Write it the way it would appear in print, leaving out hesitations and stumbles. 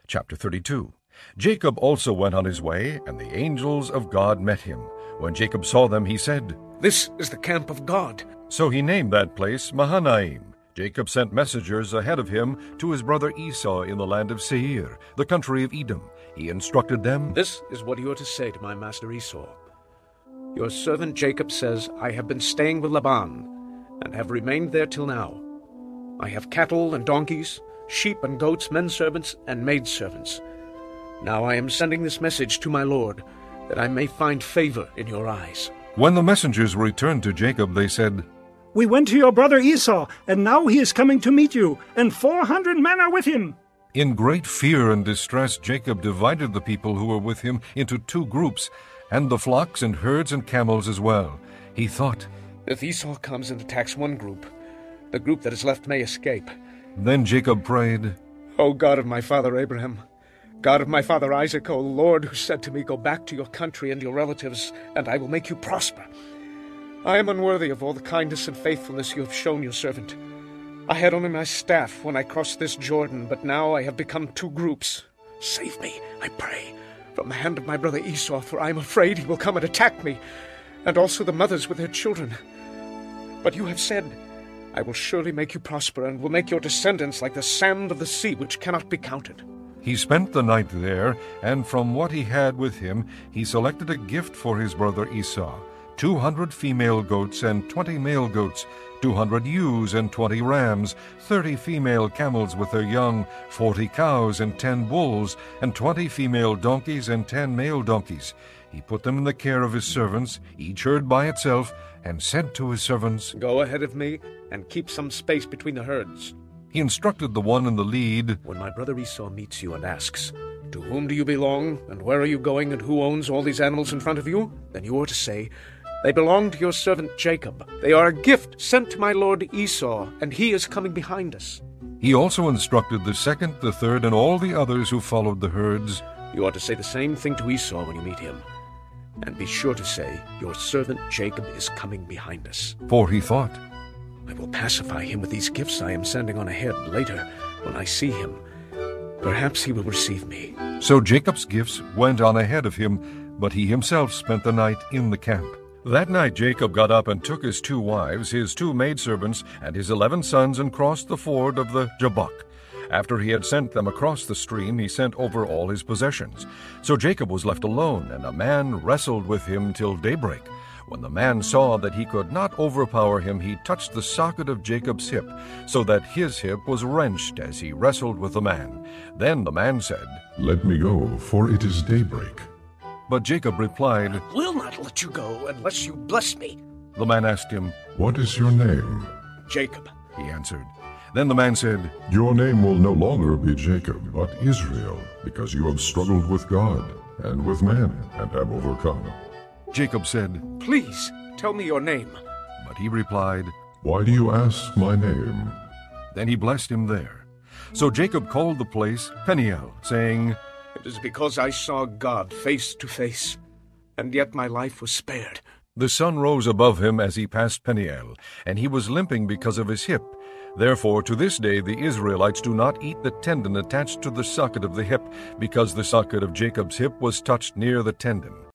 Chapter 32. Jacob also went on his way, and the angels of God met him. When Jacob saw them, he said, "This is the camp of God." So he named that place Mahanaim. Jacob sent messengers ahead of him to his brother Esau in the land of Seir, the country of Edom. He instructed them, "This is what you are to say to my master Esau. Your servant Jacob says, I have been staying with Laban, and have remained there till now. I have cattle and donkeys, sheep and goats, men servants and maid servants. Now I am sending this message to my lord, that I may find favor in your eyes." When the messengers returned to Jacob, they said, "We went to your brother Esau, and now he is coming to meet you, and 400 men are with him." In great fear and distress, Jacob divided the people who were with him into 2 groups, and the flocks and herds and camels as well. He thought, "If Esau comes and attacks one group, the group that is left may escape." Then Jacob prayed, "O God of my father Abraham, God of my father Isaac, O Lord, who said to me, 'Go back to your country and your relatives, and I will make you prosper.' I am unworthy of all the kindness and faithfulness you have shown your servant. I had only my staff when I crossed this Jordan, but now I have become 2 groups. Save me, I pray, from the hand of my brother Esau, for I am afraid he will come and attack me, and also the mothers with their children. But you have said, 'I will surely make you prosper, and will make your descendants like the sand of the sea, which cannot be counted.'" He spent the night there, and from what he had with him he selected a gift for his brother Esau, 200 female goats and 20 male goats, 200 ewes and 20 rams, 30 female camels with their young, 40 cows and 10 bulls, and 20 female donkeys and 10 male donkeys. He put them in the care of his servants, each herd by itself, and said to his servants, "Go ahead of me, and keep some space between the herds." He instructed the one in the lead, "When my brother Esau meets you and asks, 'To whom do you belong, and where are you going, and who owns all these animals in front of you?' then you are to say, 'They belong to your servant Jacob. They are a gift sent to my lord Esau, and he is coming behind us.'" He also instructed the second, the third, and all the others who followed the herds, "You are to say the same thing to Esau when you meet him. And be sure to say, 'Your servant Jacob is coming behind us.'" For he thought, "I will pacify him with these gifts I am sending on ahead later when I see him. Perhaps he will receive me." So Jacob's gifts went on ahead of him, but he himself spent the night in the camp. That night Jacob got up and took his 2 wives, his 2 maidservants, and his 11 sons, and crossed the ford of the Jabbok. After he had sent them across the stream, he sent over all his possessions. So Jacob was left alone, and a man wrestled with him till daybreak. When the man saw that he could not overpower him, he touched the socket of Jacob's hip, so that his hip was wrenched as he wrestled with the man. Then the man said, "Let me go, for it is daybreak." But Jacob replied, "I will not let you go unless you bless me." The man asked him, "What is your name?" "Jacob." He answered. Then the man said, "Your name will no longer be Jacob, but Israel, because you have struggled with God and with men and have overcome." Jacob said, "Please, tell me your name." But he replied, "Why do you ask my name?" Then he blessed him there. So Jacob called the place Peniel, saying, "It is because I saw God face to face, and yet my life was spared." The sun rose above him as he passed Peniel, and he was limping because of his hip. Therefore to this day the Israelites do not eat the tendon attached to the socket of the hip, because the socket of Jacob's hip was touched near the tendon.